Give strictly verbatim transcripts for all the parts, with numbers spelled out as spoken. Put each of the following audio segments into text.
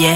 Yeah.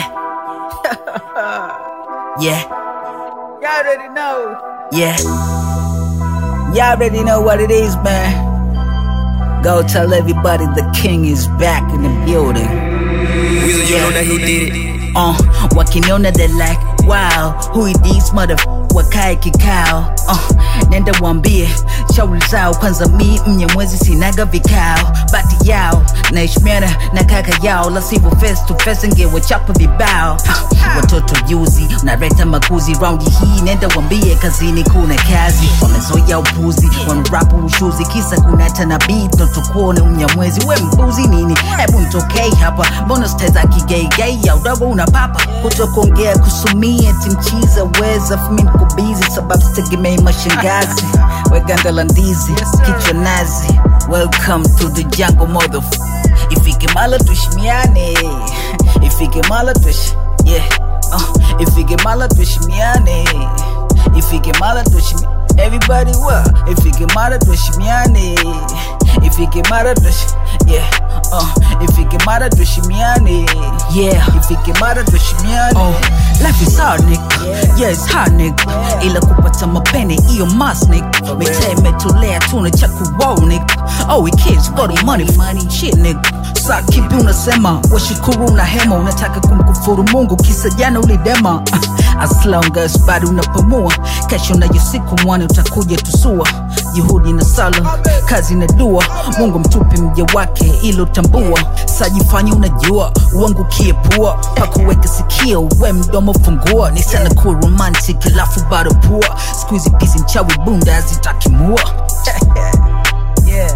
Yeah. Y'all already know. Yeah. Y'all already know what it is, man. Go tell everybody the king is back in the building. Weezy, you know that who did it. Uh, wakiniona they like, wow, who is this mother wakae kikao. Uh, nenda wambie shauri zao kwanza, mi mnyamwezi sinaga vikao. Bati yao naishmiana na kaka yao, la sivyo face to face ngewa chapa vibao. Uh, watoto juzi unaleta makuzi, raundi hii nenda wambie kazini kuna kazi. Wamezoea upuzi, wanarapu ushuzi, kisa kuna tanabii tutukuone mnyamwezi. We mbuzi nini? Hebu nitokei hapa, mbona steza kigei gei ya udogo unapapa. Kutokongea kusumia timchiza weza fumi niko busy, sababu sitegemei mashangazi. Weganda la ndizi, kichwa nazi. Welcome to the jungle mother. Ifike mala tushimiane, ifike mala tush, yeah. Uh, ifike mala tushimiane, ifike mala tushimiane. Everybody what? Ifike mala tushimiane, ifike mala tush, yeah. Uh, ifike mala tushimiane, yeah. Ifike mala tushimiane. Oh, life is hard, nigga. Yeah, yeah, it's hard, nigga. Yeah. Ila kupata mapene iyo mas, nigga. Mete metolea tuna chaku wow, nigga. Oh, we kids got the money, money, shit, nigga. Saa kipi unasema, washukuru una hema. Unataka kumkufuru Mungu, kisa jana ulidema. As long as bado unapumua, kesho na yusiku mwane utakuja tusua. Juhudi na sala, kazi na dua, Mungu mtupi mja wake ilo tambua. Sajifanya unajua, uangu kiepua, pakuweka sikio, we mdomo fungua. Ni sana kuwa romantic, lafu bado pua. Squeezy pisi mchawi bunda hazitaki mua. Yeah.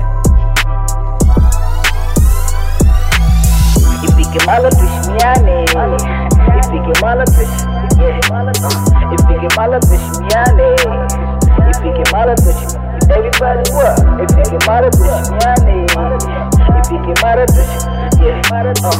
Ifike mala tushimiane, ifike mala tush, yeah. Uh, ifike mala tushimiane, ifike mala tush. Everybody what? Ifike mala tushimiane, ifike mala tush, yeah. Uh,